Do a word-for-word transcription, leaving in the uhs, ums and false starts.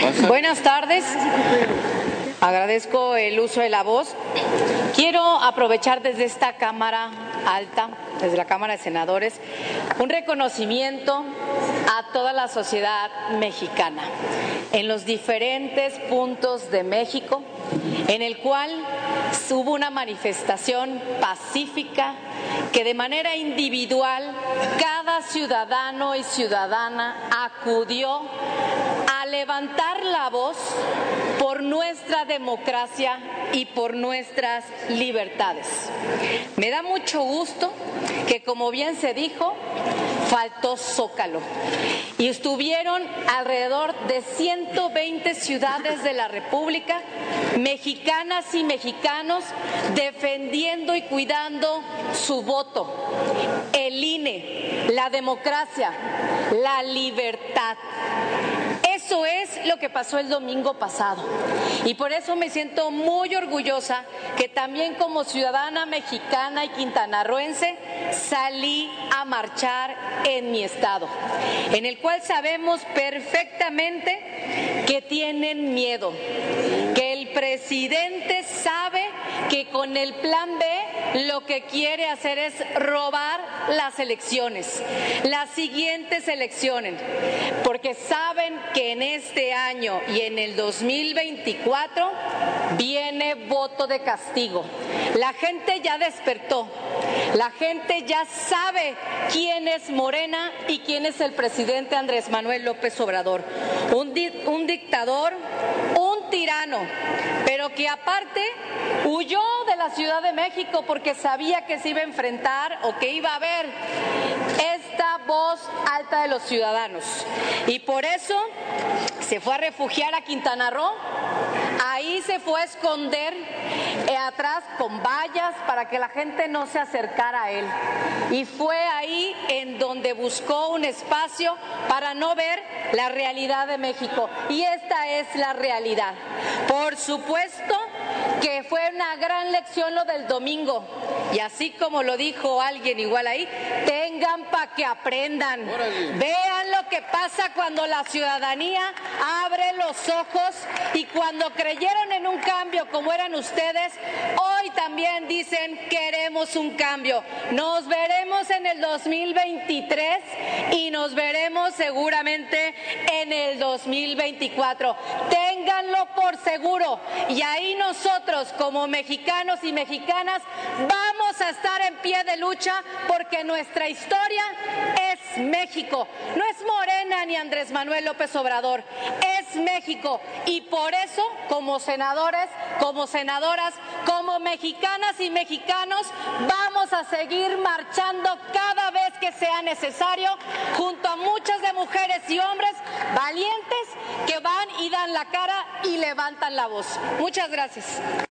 Buenas tardes. Agradezco el uso de la voz. Quiero aprovechar desde esta Cámara Alta, desde la Cámara de Senadores, un reconocimiento a toda la sociedad mexicana en los diferentes puntos de México, en el cual hubo una manifestación pacífica que de manera individual cada ciudadano y ciudadana acudió a levantar la voz por nuestra democracia y por nuestras libertades. Me da mucho gusto que, como bien se dijo, faltó Zócalo y estuvieron alrededor de ciento veinte ciudades de la República, mexicanas y mexicanos, defendiendo y cuidando su voto, el I N E, la democracia, la libertad. Eso es lo que pasó el domingo pasado y por eso me siento muy orgullosa que también como ciudadana mexicana y quintanarroense salí a marchar en mi estado, en el cual sabemos perfectamente que tienen miedo, que el presidente sabe que con el plan B lo que quiere hacer es robar las elecciones, las siguientes elecciones, porque saben que en este año y en el dos mil veinticuatro viene voto de castigo. La gente ya despertó, la gente ya sabe quién es Morena y quién es el presidente Andrés Manuel López Obrador, un, di un dictador, un tirano, pero que aparte huyó de la Ciudad de México porque sabía que se iba a enfrentar o que iba a haber esta voz alta de los ciudadanos y por eso se fue a refugiar a Quintana Roo. Ahí se fue a esconder eh, atrás con vallas para que la gente no se acercara a él. Y fue ahí en donde buscó un espacio para no ver la realidad de México. Y esta es la realidad. Por supuesto que fue una gran lección lo del domingo. Y así como lo dijo alguien igual ahí, tengan para que aprendan. Vean lo que pasa cuando la ciudadanía abre los ojos y cuando creyeron en un cambio como eran ustedes, hoy también dicen queremos un cambio. Nos veremos en el dos mil veintitrés y nos veremos seguramente en el dos mil veinticuatro. Ténganlo por seguro y ahí nosotros como mexicanos y mexicanas vamos a estar en pie de lucha porque nuestra historia es México, no es Morena ni Andrés Manuel López Obrador, es México y por eso como senadores, como senadoras, como mexicanas y mexicanos vamos a seguir marchando cada vez que sea necesario junto a muchas de mujeres y hombres valientes que van y dan la cara y levantan la voz. Muchas gracias.